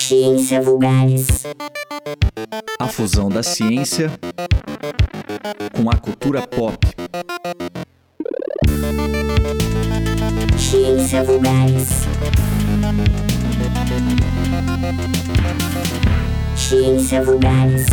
Ciência Vulgares. A fusão da ciência com a cultura pop. Ciência Vulgares. Ciência Vulgares.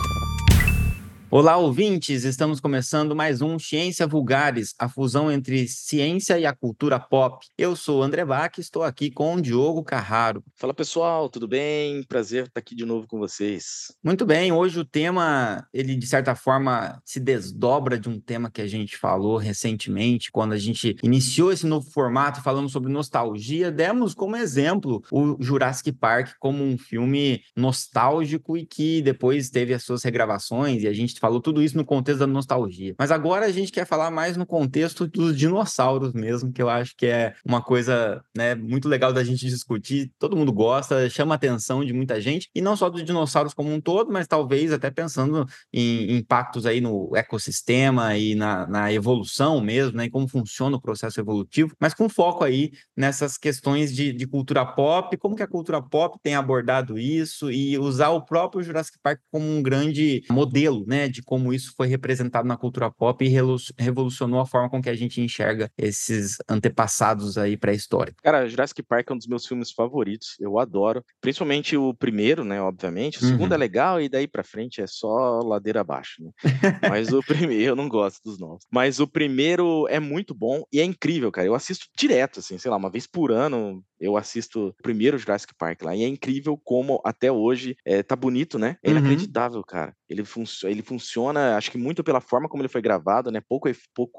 Olá, ouvintes! Estamos começando mais um Ciência Vulgares, a fusão entre ciência e a cultura pop. Eu sou o André Bach e estou aqui com o Diogo Carraro. Fala pessoal, tudo bem? Prazer estar aqui de novo com vocês. Muito bem, hoje o tema, ele de certa forma se desdobra de um tema que a gente falou recentemente, quando a gente iniciou esse novo formato, falamos sobre nostalgia, demos como exemplo o Jurassic Park como um filme nostálgico e que depois teve as suas regravações e a gente falou tudo isso no contexto da nostalgia. Mas agora a gente quer falar mais no contexto dos dinossauros mesmo, que eu acho que é uma coisa, né, muito legal da gente discutir. Todo mundo gosta, chama a atenção de muita gente, e não só dos dinossauros como um todo, mas talvez até pensando em impactos aí no ecossistema e na evolução mesmo, né, e como funciona o processo evolutivo, mas com foco aí nessas questões de cultura pop, como que a cultura pop tem abordado isso e usar o próprio Jurassic Park como um grande modelo, né, de como isso foi representado na cultura pop e revolucionou a forma com que a gente enxerga esses antepassados aí pré-históricos. Cara, Jurassic Park é um dos meus filmes favoritos, eu adoro, principalmente o primeiro, né, obviamente, o segundo é legal e daí pra frente é só ladeira abaixo, né, mas o primeiro, eu não gosto dos novos, mas o primeiro é muito bom e é incrível, cara, eu assisto direto, assim, sei lá, uma vez por ano eu assisto o primeiro Jurassic Park lá, e é incrível como até hoje tá bonito, né, é inacreditável, cara, ele funciona, acho que muito pela forma como ele foi gravado, né, pouco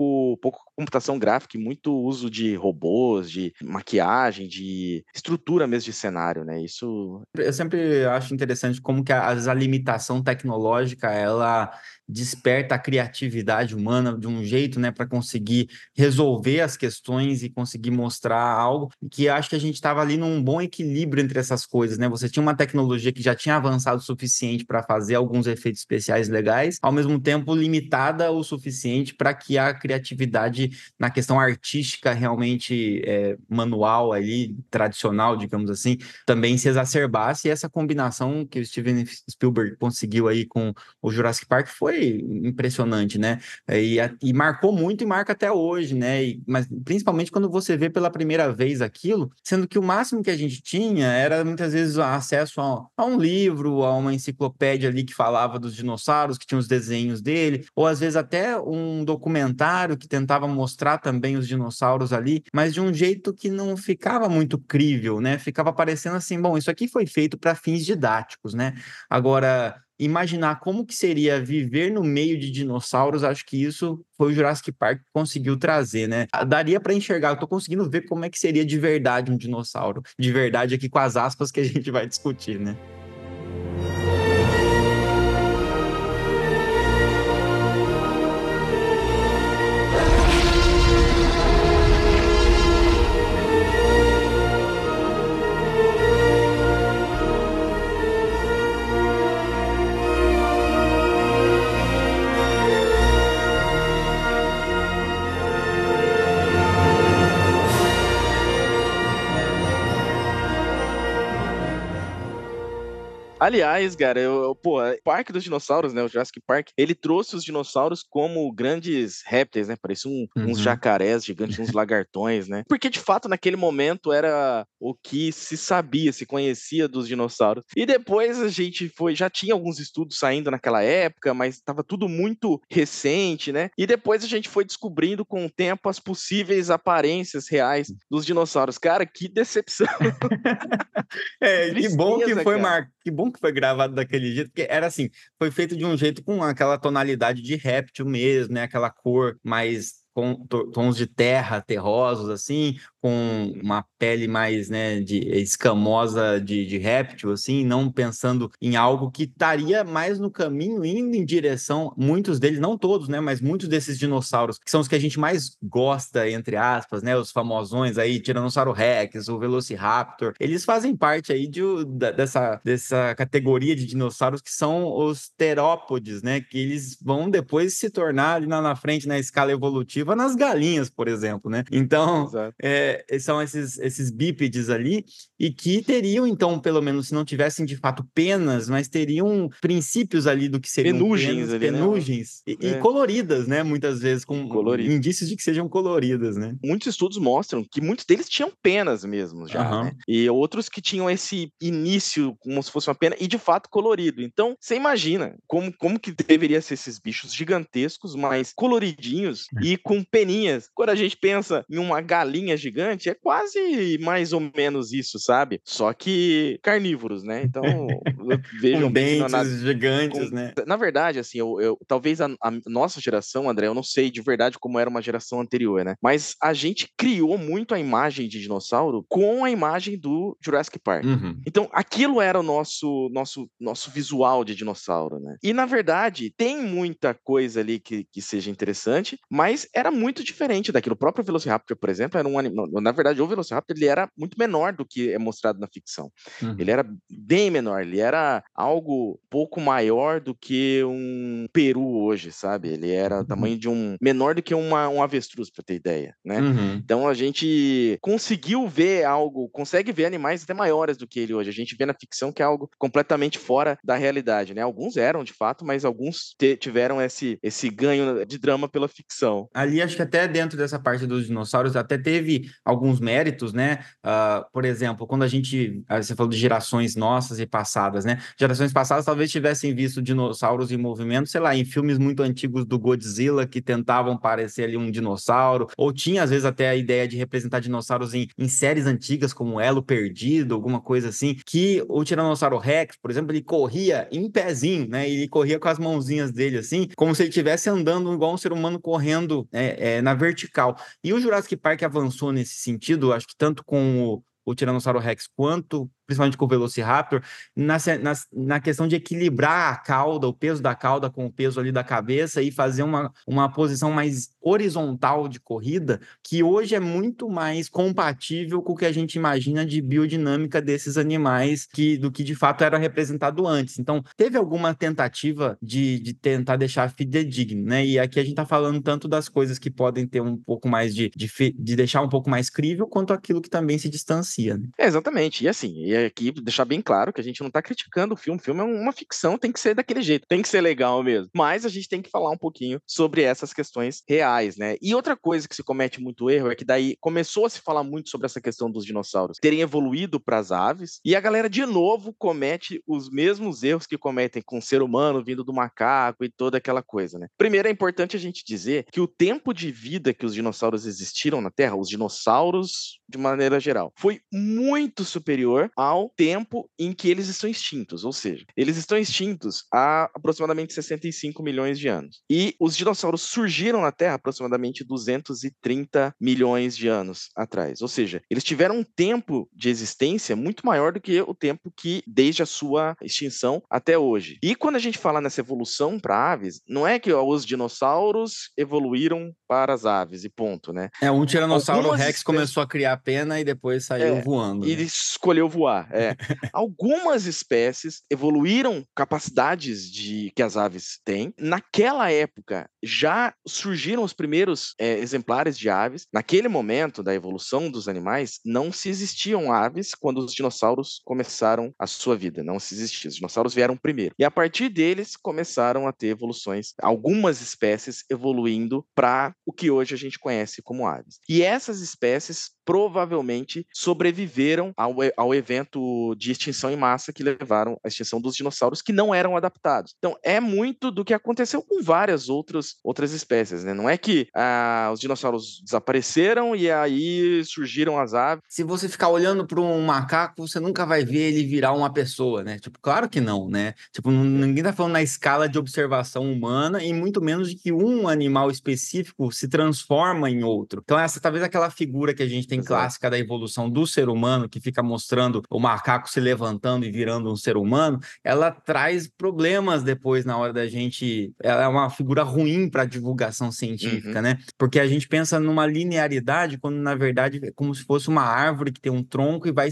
computação gráfica e muito uso de robôs, de maquiagem, de estrutura mesmo de cenário, né, isso... Eu sempre acho interessante como que às vezes a limitação tecnológica, ela desperta a criatividade humana de um jeito, né, para conseguir resolver as questões e conseguir mostrar algo que acho que a gente estava ali num bom equilíbrio entre essas coisas, né? Você tinha uma tecnologia que já tinha avançado o suficiente para fazer alguns efeitos especiais legais, ao mesmo tempo limitada o suficiente para que a criatividade na questão artística realmente manual ali, tradicional, digamos assim, também se exacerbasse, e essa combinação que o Steven Spielberg conseguiu aí com o Jurassic Park foi impressionante, né? E marcou muito e marca até hoje, né? Mas principalmente quando você vê pela primeira vez aquilo, sendo que o máximo que a gente tinha era muitas vezes acesso a um livro, a uma enciclopédia ali que falava dos dinossauros, que tinha os desenhos dele, ou às vezes até um documentário que tentava mostrar também os dinossauros ali, mas de um jeito que não ficava muito crível, né? Ficava parecendo assim, bom, isso aqui foi feito para fins didáticos, né? Agora, imaginar como que seria viver no meio de dinossauros, acho que isso foi o Jurassic Park que conseguiu trazer, né? Daria para enxergar, eu tô conseguindo ver como é que seria de verdade um dinossauro, de verdade aqui com as aspas que a gente vai discutir, né? Aliás, cara, o Parque dos Dinossauros, né, o Jurassic Park, ele trouxe os dinossauros como grandes répteis, né, pareciam uns jacarés gigantes, uns lagartões, né, porque de fato naquele momento era o que se sabia, se conhecia dos dinossauros. E depois a gente já tinha alguns estudos saindo naquela época, mas estava tudo muito recente, né, e depois a gente foi descobrindo com o tempo as possíveis aparências reais dos dinossauros. Cara, que decepção! Que bom que Tristeza, foi cara. que bom que foi gravado daquele jeito, porque era assim, foi feito de um jeito com aquela tonalidade de réptil mesmo, né? Aquela cor mais com tons de terra, terrosos, assim, com uma pele mais, né, de escamosa de réptil, assim, não pensando em algo que estaria mais no caminho, indo em direção, muitos deles, não todos, né, mas muitos desses dinossauros, que são os que a gente mais gosta, entre aspas, né, os famosões aí, Tiranossauro Rex, o Velociraptor, eles fazem parte aí dessa categoria de dinossauros que são os terópodes, né, que eles vão depois se tornar ali na frente, na escala evolutiva, nas galinhas, por exemplo, né? Então, Exato. são esses bípedes ali, e que teriam, então, pelo menos, se não tivessem de fato penas, mas teriam princípios ali do que seriam Penugens ali, né? penugens, e É. coloridas, né? Muitas vezes, com Colorido. indícios de que sejam coloridas, né? Muitos estudos mostram que muitos deles tinham penas mesmo já, Aham. né? E outros que tinham esse início como se fosse uma pena e de fato colorido. Então, você imagina como que deveria ser esses bichos gigantescos, mas coloridinhos e com peninhas. Quando a gente pensa em uma galinha gigante, é quase mais ou menos isso, sabe? Só que carnívoros, né? Então, vejam Com bem que não é nada. dentes gigantes, né? Na verdade, assim, talvez a nossa geração, André, eu não sei de verdade como era uma geração anterior, né? Mas a gente criou muito a imagem de dinossauro com a imagem do Jurassic Park. Uhum. Então, aquilo era o nosso visual de dinossauro, né? E, na verdade, tem muita coisa ali que seja interessante, mas era muito diferente daquilo. O próprio Velociraptor, por exemplo, era um animal... Na verdade, o Velociraptor, ele era muito menor do que é mostrado na ficção. Uhum. Ele era bem menor, ele era algo pouco maior do que um peru hoje, sabe? Ele era o tamanho de menor do que um avestruz, para ter ideia, né? Uhum. Então a gente conseguiu ver consegue ver animais até maiores do que ele hoje. A gente vê na ficção que é algo completamente fora da realidade, né? Alguns eram, de fato, mas alguns tiveram esse ganho de drama pela ficção. Ali, acho que até dentro dessa parte dos dinossauros, até teve alguns méritos, né? Por exemplo, quando você falou de gerações nossas e passadas, né? Gerações passadas talvez tivessem visto dinossauros em movimento, sei lá, em filmes muito antigos do Godzilla, que tentavam parecer ali um dinossauro, ou tinha, às vezes, até a ideia de representar dinossauros em séries antigas, como Elo Perdido, alguma coisa assim, que o Tiranossauro Rex, por exemplo, ele corria em pezinho, né? Ele corria com as mãozinhas dele, assim, como se ele estivesse andando igual um ser humano correndo na vertical. E o Jurassic Park avançou nesse sentido, acho que tanto com o Tiranossauro Rex quanto principalmente com o Velociraptor, na questão de equilibrar a cauda, o peso da cauda com o peso ali da cabeça e fazer uma posição mais horizontal de corrida, que hoje é muito mais compatível com o que a gente imagina de biodinâmica desses animais do que de fato era representado antes. Então, teve alguma tentativa de tentar deixar fidedigno, né? E aqui a gente está falando tanto das coisas que podem ter um pouco mais de deixar um pouco mais crível, quanto aquilo que também se distancia, né? Exatamente. E assim, aqui deixar bem claro que a gente não está criticando o filme. O filme é uma ficção, tem que ser daquele jeito, tem que ser legal mesmo. Mas a gente tem que falar um pouquinho sobre essas questões reais, né? E outra coisa que se comete muito erro é que daí começou a se falar muito sobre essa questão dos dinossauros terem evoluído para as aves, e a galera de novo comete os mesmos erros que cometem com o ser humano vindo do macaco e toda aquela coisa, né? Primeiro, é importante a gente dizer que o tempo de vida que os dinossauros existiram na Terra, os dinossauros de maneira geral, foi muito superior ao tempo em que eles estão extintos, ou seja, eles estão extintos há aproximadamente 65 milhões de anos. E os dinossauros surgiram na Terra aproximadamente 230 milhões de anos atrás. Ou seja, eles tiveram um tempo de existência muito maior do que o tempo que desde a sua extinção até hoje. E quando a gente fala nessa evolução para aves, não é que os dinossauros evoluíram para as aves e ponto, né? Um Tiranossauro Algumas Rex começou a criar pena e depois saiu voando. E né? escolheu voar. Algumas espécies evoluíram capacidades que as aves têm. Naquela época, já surgiram os primeiros exemplares de aves. Naquele momento da evolução dos animais, não se existiam aves quando os dinossauros começaram a sua vida. Não se existia. Os dinossauros vieram primeiro. E a partir deles, começaram a ter evoluções. Algumas espécies evoluindo para o que hoje a gente conhece como aves. E essas espécies provavelmente sobreviveram ao evento de extinção em massa que levaram à extinção dos dinossauros que não eram adaptados. Então, é muito do que aconteceu com várias outras espécies, né? Não é que os dinossauros desapareceram e aí surgiram as aves. Se você ficar olhando para um macaco, você nunca vai ver ele virar uma pessoa, né? Tipo, claro que não, né? Tipo, ninguém tá falando na escala de observação humana e muito menos de que um animal específico se transforma em outro. Então, essa talvez aquela figura que a gente tem clássica da evolução do ser humano, que fica mostrando o macaco se levantando e virando um ser humano, ela traz problemas depois na hora da gente... Ela é uma figura ruim para divulgação científica, né? Porque a gente pensa numa linearidade, quando na verdade é como se fosse uma árvore que tem um tronco e vai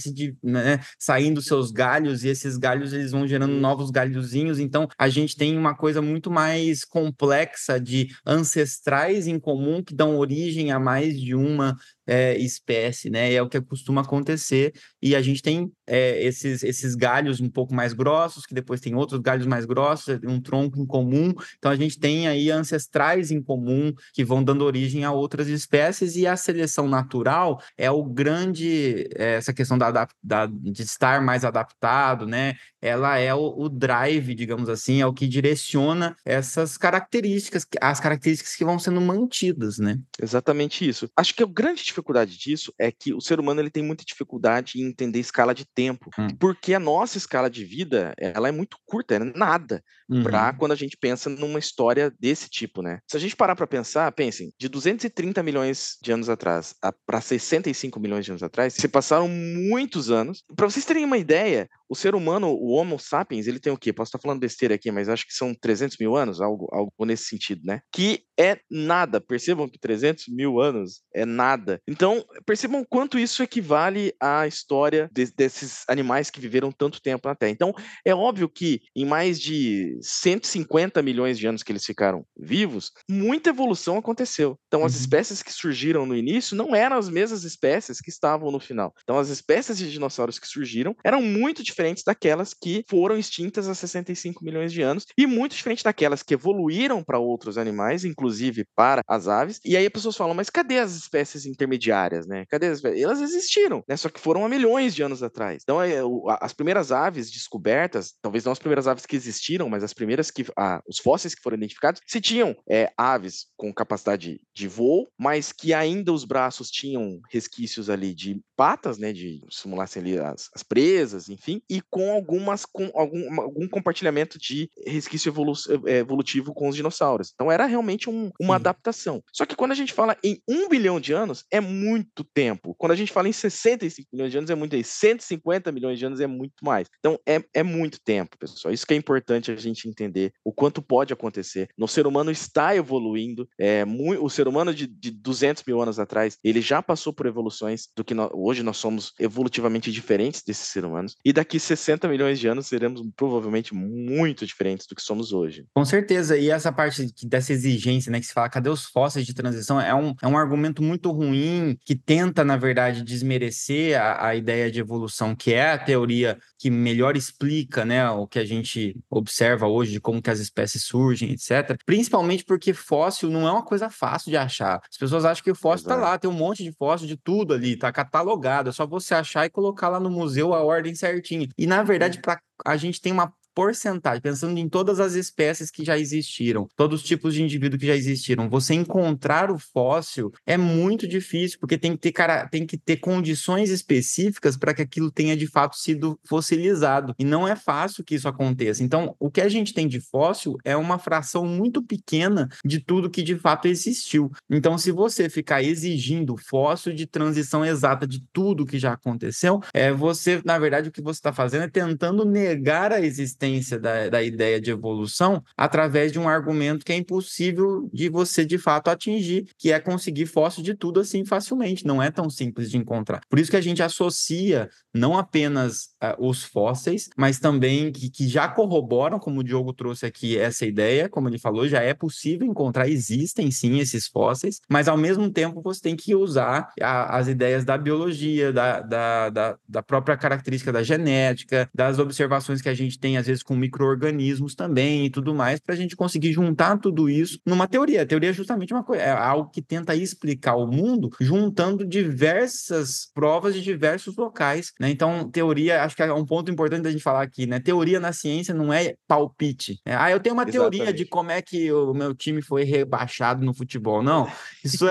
saindo seus galhos, e esses galhos eles vão gerando novos galhozinhos. Então, a gente tem uma coisa muito mais complexa de ancestrais em comum que dão origem a mais de uma espécie, né? É o que costuma acontecer, e a gente tem esses galhos um pouco mais grossos, que depois tem outros galhos mais grossos, um tronco em comum, então a gente tem aí ancestrais em comum que vão dando origem a outras espécies, e a seleção natural é o grande, essa questão de estar mais adaptado, né? Ela é o drive, digamos assim, é o que direciona essas características, as características que vão sendo mantidas, né? Exatamente isso. Acho que a grande dificuldade disso é que o ser humano ele tem muita dificuldade em entender escala de tempo, porque a nossa escala de vida, ela é muito curta, é nada para quando a gente pensa numa história desse tipo, né? Se a gente parar para pensar, pensem, de 230 milhões de anos atrás para 65 milhões de anos atrás, se passaram muitos anos. Para vocês terem uma ideia, o ser humano, o Homo sapiens, ele tem o quê? Posso estar falando besteira aqui, mas acho que são 300 mil anos, algo nesse sentido, né? Que é nada. Percebam que 300 mil anos é nada. Então, percebam quanto isso equivale à história desses animais que viveram tanto tempo na Terra. Então, é óbvio que em mais de 150 milhões de anos que eles ficaram vivos, muita evolução aconteceu. Então, as espécies que surgiram no início não eram as mesmas espécies que estavam no final. Então, as espécies de dinossauros que surgiram eram muito diferentes daquelas que foram extintas há 65 milhões de anos e muito diferentes daquelas que evoluíram para outros animais, inclusive para as aves. E aí as pessoas falam, mas cadê as espécies intermediárias, né? Cadê as espécies? Elas existiram, né? Só que foram há milhões de anos atrás. Então, as primeiras aves descobertas, talvez não as primeiras aves que existiram, mas as primeiras os fósseis que foram identificados, se tinham aves com capacidade de voo, mas que ainda os braços tinham resquícios ali de patas, né? De simulassem ali as presas, enfim, e com algum compartilhamento de resquício evolutivo com os dinossauros. Então era realmente uma adaptação. Só que quando a gente fala em 1 bilhão de anos, é muito tempo. Quando a gente fala em 65 milhões de anos, é muito aí. 150 milhões de anos é muito mais. Então é muito tempo, pessoal. Isso que é importante a gente entender o quanto pode acontecer. O ser humano está evoluindo. O ser humano de 200 mil anos atrás, ele já passou por evoluções do que hoje nós somos evolutivamente diferentes desses seres humanos. E daqui 60 milhões de anos seremos provavelmente muito diferentes do que somos hoje. Com certeza, e essa parte dessa exigência, né, que se fala, cadê os fósseis de transição, é um argumento muito ruim, que tenta, na verdade, desmerecer a ideia de evolução, que é a teoria que melhor explica, né, o que a gente observa hoje, de como que as espécies surgem, etc. Principalmente porque fóssil não é uma coisa fácil de achar. As pessoas acham que o fóssil está lá, tem um monte de fóssil de tudo ali, está catalogado, é só você achar e colocar lá no museu a ordem certinha. E, na verdade, a gente tem uma porcentagem, pensando em todas as espécies que já existiram, todos os tipos de indivíduo que já existiram, você encontrar o fóssil é muito difícil, porque tem que ter condições específicas para que aquilo tenha de fato sido fossilizado, e não é fácil que isso aconteça. Então, o que a gente tem de fóssil é uma fração muito pequena de tudo que de fato existiu. Então, se você ficar exigindo fóssil de transição exata de tudo que já aconteceu, você, na verdade, o que você está fazendo é tentando negar a existência da ideia de evolução através de um argumento que é impossível de você, de fato, atingir, que é conseguir fóssil de tudo assim facilmente. Não é tão simples de encontrar. Por isso que a gente associa não apenas os fósseis, mas também que já corroboram, como o Diogo trouxe aqui essa ideia, como ele falou, já é possível encontrar, existem sim esses fósseis, mas ao mesmo tempo você tem que usar as ideias da biologia, da própria característica da genética, das observações que a gente tem, às vezes, com micro-organismos também e tudo mais, para a gente conseguir juntar tudo isso numa teoria. A teoria é justamente uma coisa, é algo que tenta explicar o mundo juntando diversas provas de diversos locais, né? Então, teoria, acho que é um ponto importante da gente falar aqui, né? Teoria na ciência não é palpite. Eu tenho uma teoria de como é que o meu time foi rebaixado no futebol. Não, isso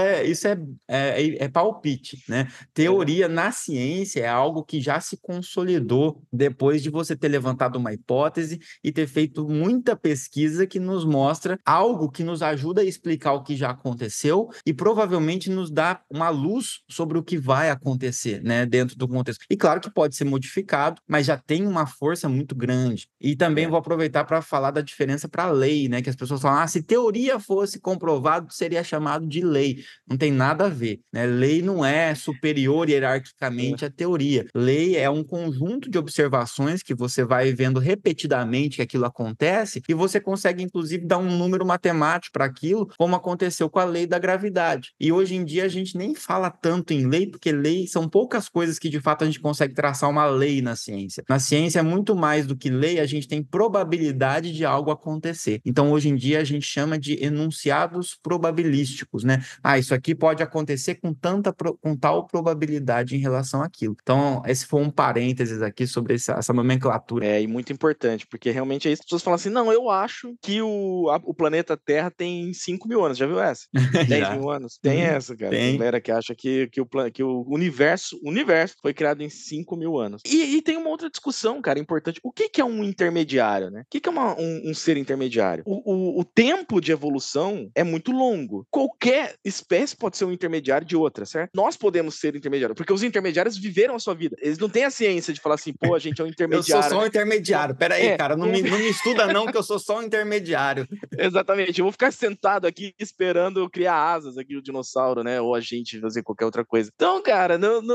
é palpite, né? Teoria na ciência é algo que já se consolidou depois de você ter levantado uma hipótese e ter feito muita pesquisa que nos mostra algo que nos ajuda a explicar o que já aconteceu e provavelmente nos dá uma luz sobre o que vai acontecer, né, dentro do contexto. E claro que pode ser modificado, mas já tem uma força muito grande. E também vou aproveitar para falar da diferença para a lei, né, que as pessoas falam, se teoria fosse comprovado, seria chamado de lei. Não tem nada a ver, né? Lei não é superior hierarquicamente à teoria. Lei é um conjunto de observações que você vai vendo repetidamente repetidamente que aquilo acontece, e você consegue, inclusive, dar um número matemático para aquilo, como aconteceu com a lei da gravidade. E hoje em dia a gente nem fala tanto em lei, porque lei são poucas coisas que, de fato, a gente consegue traçar uma lei na ciência. Na ciência, muito mais do que lei, a gente tem probabilidade de algo acontecer. Então, hoje em dia, a gente chama de enunciados probabilísticos, né? Isso aqui pode acontecer com tal probabilidade em relação àquilo. Então, esse foi um parênteses aqui sobre essa nomenclatura. E muito importante, porque realmente aí as pessoas falam assim, não, eu acho que o planeta Terra tem 5 mil anos, já viu essa? 10 mil anos? Tem essa, cara. Tem galera que acha que o universo foi criado em 5 mil anos. E tem uma outra discussão, cara, importante. O que é um intermediário, né? O que é um ser intermediário? O tempo de evolução é muito longo. Qualquer espécie pode ser um intermediário de outra, certo? Nós podemos ser intermediários, porque os intermediários viveram a sua vida. Eles não têm a ciência de falar assim, pô, a gente é um intermediário. Eu sou só um intermediário. Peraí, cara, não me estuda não, que eu sou só um intermediário. Exatamente. Eu vou ficar sentado aqui esperando criar asas aqui, o dinossauro, né? Ou a gente fazer qualquer outra coisa. Então, cara,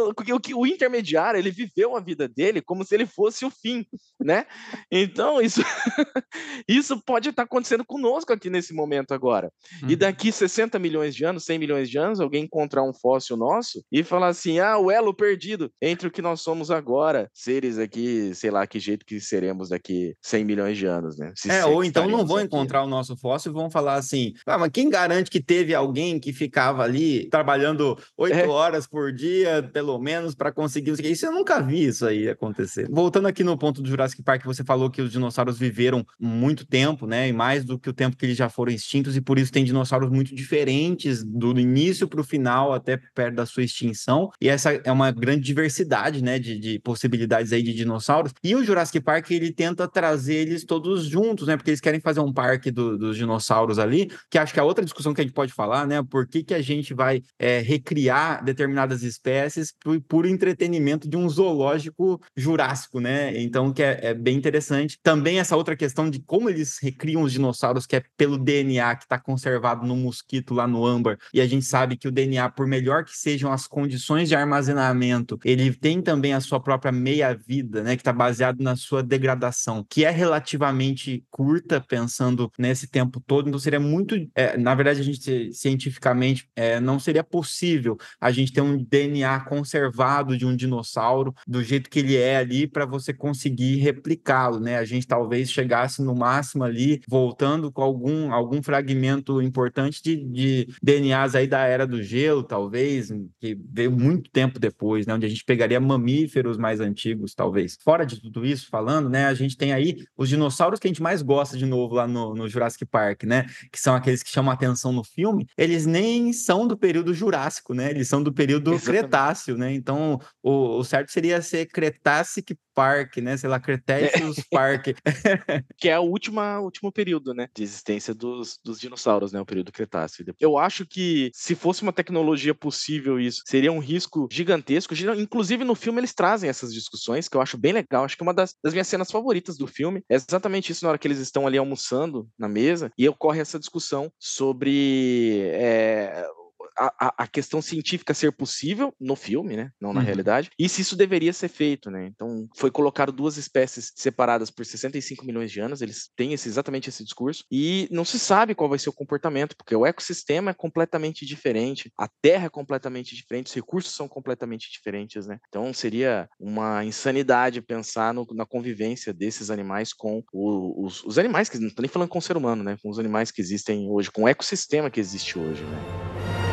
o intermediário, ele viveu a vida dele como se ele fosse o fim, né? Então, isso pode estar acontecendo conosco aqui nesse momento agora. E daqui 60 milhões de anos, 100 milhões de anos, alguém encontrar um fóssil nosso e falar assim, o elo perdido entre o que nós somos agora, seres aqui, sei lá que jeito que seremos daqui 100 milhões de anos, né? Ou então não vão encontrar o nosso fóssil e vão falar assim, mas quem garante que teve alguém que ficava ali trabalhando 8 horas por dia, pelo menos, para conseguir isso? Eu nunca vi isso aí acontecer. Voltando aqui no ponto do Jurassic Park, você falou que os dinossauros viveram muito tempo, né? E mais do que o tempo que eles já foram extintos, e por isso tem dinossauros muito diferentes do início para o final, até perto da sua extinção. E essa é uma grande diversidade, né? De possibilidades aí de dinossauros. E o Jurassic Park, ele tenta trazer eles todos juntos, né? Porque eles querem fazer um parque dos dinossauros ali, que acho que é outra discussão que a gente pode falar, né? Por que a gente vai recriar determinadas espécies por entretenimento de um zoológico jurássico, né? Então, que é bem interessante. Também essa outra questão de como eles recriam os dinossauros, que é pelo DNA que está conservado no mosquito lá no âmbar, e a gente sabe que o DNA, por melhor que sejam as condições de armazenamento, ele tem também a sua própria meia-vida, né? Que está baseado na sua degradação, que é relativamente curta, pensando nesse tempo todo. Então seria muito, na verdade, a gente cientificamente não seria possível a gente ter um DNA conservado de um dinossauro do jeito que ele é ali para você conseguir replicá-lo, né? A gente talvez chegasse no máximo ali, voltando com algum fragmento importante de DNAs aí da Era do Gelo, talvez, que veio muito tempo depois, né? Onde a gente pegaria mamíferos mais antigos, talvez. Fora de tudo isso, falando, né? A gente tem aí os dinossauros que a gente mais gosta, de novo, lá no Jurassic Park, né? Que são aqueles que chamam a atenção no filme. Eles nem são do período Jurássico, né? Eles são do período Cretáceo, né? Então, o certo seria ser Cretacic Park, né? Sei lá, Cretaceous Park. Que é o último período, né? De existência dos dinossauros, né? O período Cretáceo. Eu acho que se fosse uma tecnologia possível isso, seria um risco gigantesco. Inclusive, no filme, eles trazem essas discussões, que eu acho bem legal. Acho que uma das minhas cenas favoritas do filme é exatamente isso, na hora que eles estão ali almoçando na mesa, e ocorre essa discussão sobre a questão científica ser possível no filme, né? Não na realidade, e se isso deveria ser feito, né? Então, foi colocado duas espécies separadas por 65 milhões de anos, eles têm exatamente esse discurso, e não se sabe qual vai ser o comportamento, porque o ecossistema é completamente diferente, a terra é completamente diferente, os recursos são completamente diferentes, né? Então, seria uma insanidade pensar na convivência desses animais com os animais, que não estou nem falando com o ser humano, né? Com os animais que existem hoje, com o ecossistema que existe hoje, né?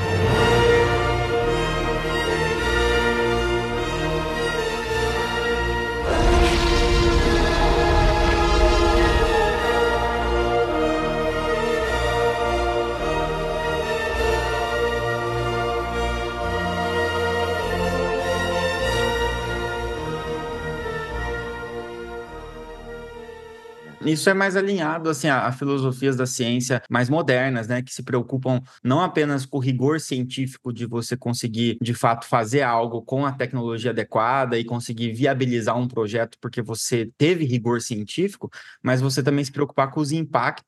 Isso é mais alinhado assim, a filosofias da ciência mais modernas, né, que se preocupam não apenas com o rigor científico de você conseguir, de fato, fazer algo com a tecnologia adequada e conseguir viabilizar um projeto porque você teve rigor científico, mas você também se preocupar com os impactos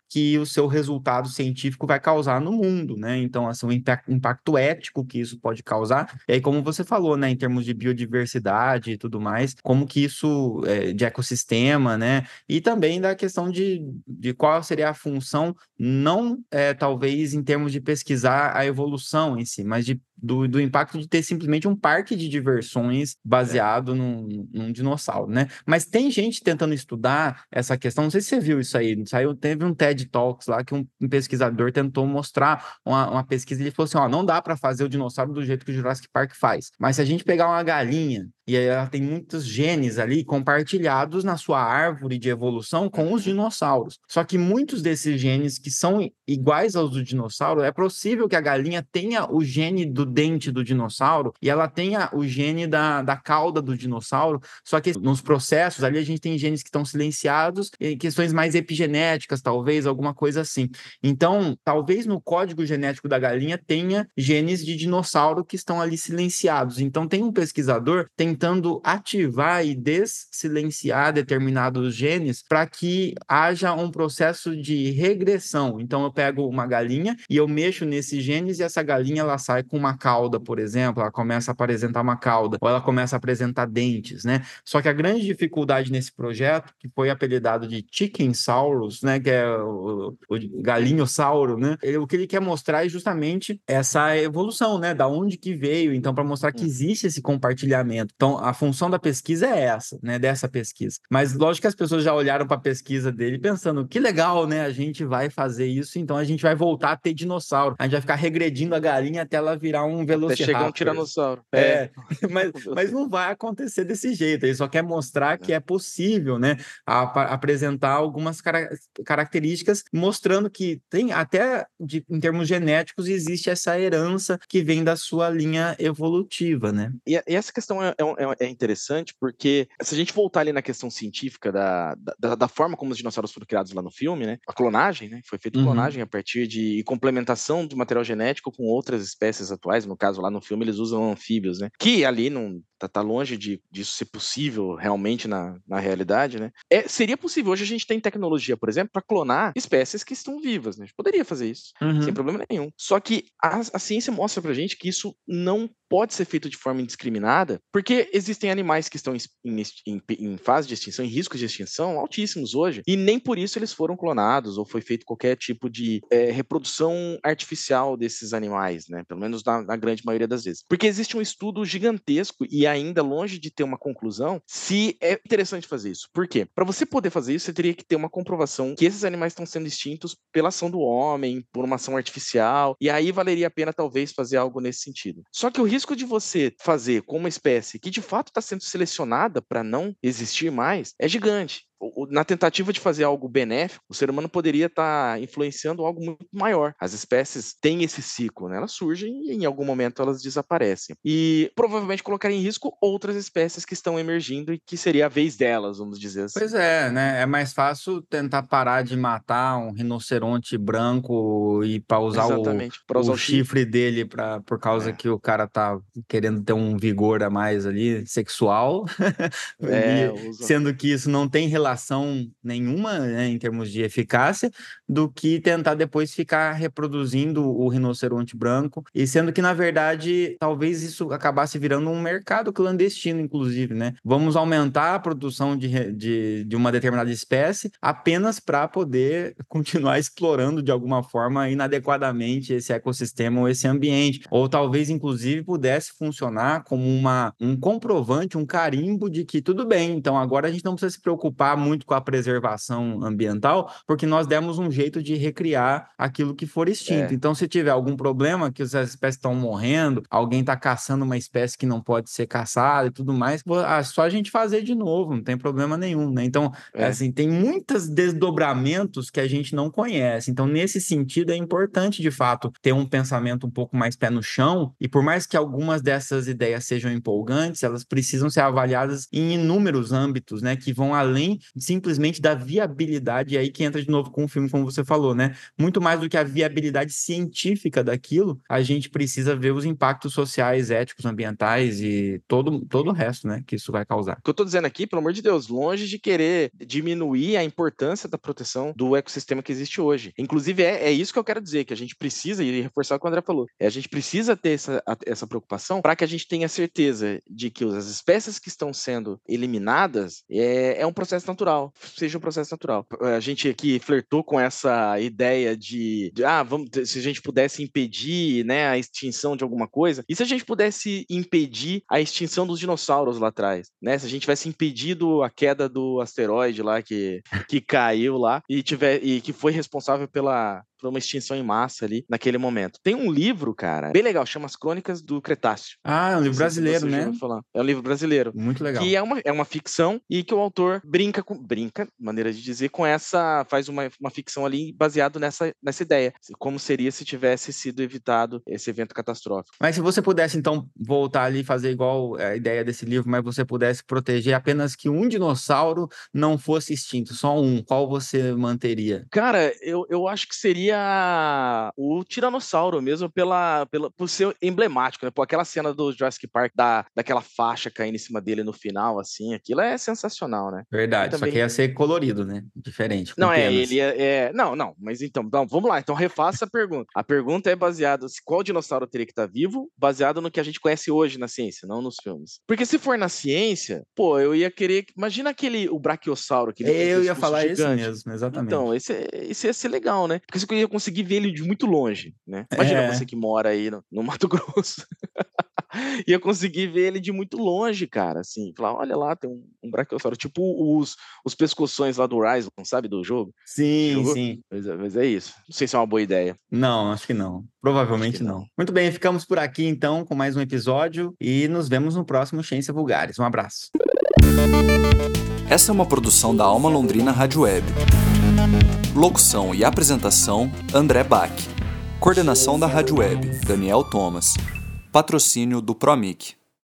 que o seu resultado científico vai causar no mundo, né? Então, assim, o impacto ético que isso pode causar. E aí, como você falou, né, em termos de biodiversidade e tudo mais, como que isso, de ecossistema, né? E também da questão de qual seria a função, não talvez em termos de pesquisar a evolução em si, mas do impacto de ter simplesmente um parque de diversões baseado num dinossauro, né? Mas tem gente tentando estudar essa questão, não sei se você viu isso aí, teve um TED Talks lá que um pesquisador tentou mostrar uma pesquisa, ele falou assim, ó, não dá para fazer o dinossauro do jeito que o Jurassic Park faz, mas se a gente pegar uma galinha e aí ela tem muitos genes ali compartilhados na sua árvore de evolução com os dinossauros. Só que muitos desses genes que são iguais aos do dinossauro, é possível que a galinha tenha o gene do dente do dinossauro e ela tenha o gene da cauda do dinossauro, só que nos processos ali a gente tem genes que estão silenciados e questões mais epigenéticas, talvez, alguma coisa assim. Então, talvez no código genético da galinha tenha genes de dinossauro que estão ali silenciados. Então, tem um pesquisador tentando ativar e dessilenciar determinados genes para que haja um processo de regressão. Então, eu pego uma galinha e eu mexo nesses genes e essa galinha ela sai com uma cauda, por exemplo, ela começa a apresentar uma cauda, ou ela começa a apresentar dentes, né? Só que a grande dificuldade nesse projeto, que foi apelidado de Chickensaurus, né, que é o galinhossauro, né? O que ele quer mostrar é justamente essa evolução, né? Da onde que veio, então, para mostrar que existe esse compartilhamento. Então, a função da pesquisa é essa, né? Dessa pesquisa. Mas, lógico que as pessoas já olharam para a pesquisa dele pensando, que legal, né? A gente vai fazer isso, então a gente vai voltar a ter dinossauro. A gente vai ficar regredindo a galinha até ela virar um velociraptor. Até chegar um tiranossauro. Mas não vai acontecer desse jeito. Ele só quer mostrar que é possível, né? Apresentar algumas características, mostrando que tem até em termos genéticos existe essa herança que vem da sua linha evolutiva, né? E essa questão é interessante porque se a gente voltar ali na questão científica da forma como os dinossauros foram criados lá no filme, né? A clonagem, né? Foi feita clonagem a partir de complementação do material genético com outras espécies atuais. No caso, lá no filme, eles usam anfíbios, né? Que ali não tá longe disso ser possível realmente na realidade, né? Seria possível. Hoje a gente tem tecnologia, por exemplo, para clonar espécies que estão vivas, né? A gente poderia fazer isso, sem problema nenhum. Só que a ciência mostra pra gente que isso não pode ser feito de forma indiscriminada, porque existem animais que estão em fase de extinção, em riscos de extinção altíssimos hoje, e nem por isso eles foram clonados ou foi feito qualquer tipo de reprodução artificial desses animais, né? Pelo menos na grande maioria das vezes. Porque existe um estudo gigantesco e ainda longe de ter uma conclusão se é interessante fazer isso. Por quê? Para você poder fazer isso, você teria que ter uma comprovação que esses animais estão sendo extintos pela ação do homem, por uma ação artificial, e aí valeria a pena talvez fazer algo nesse sentido. Só que o risco de você fazer com uma espécie que de fato está sendo selecionada para não existir mais é gigante. Na tentativa de fazer algo benéfico, o ser humano poderia estar influenciando algo muito maior. As espécies têm esse ciclo, né? Elas surgem e em algum momento elas desaparecem. E provavelmente colocaria em risco outras espécies que estão emergindo e que seria a vez delas, vamos dizer assim. Pois é, né? É mais fácil tentar parar de matar um rinoceronte branco e para usar Exatamente, para usar o chifre dele por causa que o cara tá querendo ter um vigor a mais ali, sexual, sendo que isso não tem relação nenhuma, né, em termos de eficácia, do que tentar depois ficar reproduzindo o rinoceronte branco, e sendo que, na verdade, talvez isso acabasse virando um mercado clandestino, inclusive, né? Vamos aumentar a produção de uma determinada espécie apenas para poder continuar explorando de alguma forma inadequadamente esse ecossistema ou esse ambiente, ou talvez, inclusive, pudesse funcionar como um comprovante, um carimbo de que tudo bem, então agora a gente não precisa se preocupar muito com a preservação ambiental, porque nós demos um jeito de recriar aquilo que for extinto. Então, se tiver algum problema, que as espécies estão morrendo, alguém está caçando uma espécie que não pode ser caçada e tudo mais, só a gente fazer de novo, não tem problema nenhum, né? Então, assim, tem muitos desdobramentos que a gente não conhece. Então, nesse sentido, é importante, de fato, ter um pensamento um pouco mais pé no chão, e por mais que algumas dessas ideias sejam empolgantes, elas precisam ser avaliadas em inúmeros âmbitos, né? Que vão além simplesmente da viabilidade, e aí que entra de novo com o filme, como você falou, né? Muito mais do que a viabilidade científica daquilo, a gente precisa ver os impactos sociais, éticos, ambientais e todo o resto, né, que isso vai causar. O que eu tô dizendo aqui, pelo amor de Deus, longe de querer diminuir a importância da proteção do ecossistema que existe hoje. Inclusive, é isso que eu quero dizer, que a gente precisa, e reforçar o que o André falou, a gente precisa ter essa preocupação para que a gente tenha certeza de que as espécies que estão sendo eliminadas é um processo natural, seja um processo natural. A gente aqui flertou com essa ideia de se a gente pudesse impedir, né, a extinção de alguma coisa, e se a gente pudesse impedir a extinção dos dinossauros lá atrás, né? Se a gente tivesse impedido a queda do asteroide lá que caiu lá e que foi responsável por uma extinção em massa ali naquele momento. Tem um livro, cara, bem legal, chama As Crônicas do Cretáceo. Ah, é um livro brasileiro, né? É um livro brasileiro. Muito legal. Que é uma ficção e que o autor brinca, maneira de dizer, faz uma ficção ali baseado nessa ideia. Como seria se tivesse sido evitado esse evento catastrófico. Mas se você pudesse, então, voltar ali e fazer igual a ideia desse livro, mas você pudesse proteger apenas que um dinossauro não fosse extinto, só um, qual você manteria? Cara, eu acho que seria o Tiranossauro mesmo, por ser emblemático, né? Pô, aquela cena do Jurassic Park, daquela faixa caindo em cima dele no final, assim, aquilo é sensacional, né? Verdade, também... só que ia ser colorido, né? Diferente, com não, penas. Não, mas então, vamos lá, então refaça a pergunta. A pergunta é baseada, qual dinossauro teria que estar vivo, baseado no que a gente conhece hoje na ciência, não nos filmes. Porque se for na ciência, pô, eu ia querer, imagina o Brachiosauro, eu ia falar gigante. Isso mesmo, exatamente. Então, esse ia ser legal, né? Porque você ia conseguir ver ele de muito longe, né? Imagina você que mora aí no Mato Grosso. Ia conseguir ver ele de muito longe, cara, assim, falar, olha lá, tem um Brachiosauro, tipo os pescoções lá do Horizon, sabe, do jogo? Sim, sim. Mas é isso. Não sei se é uma boa ideia. Não, acho que não. Provavelmente não. Muito bem, ficamos por aqui, então, com mais um episódio e nos vemos no próximo Ciência Vulgares. Um abraço. Essa é uma produção da Alma Londrina Rádio Web. Locução e apresentação, André Bach. Coordenação da Rádio Web, Daniel Thomas. Patrocínio do Promic.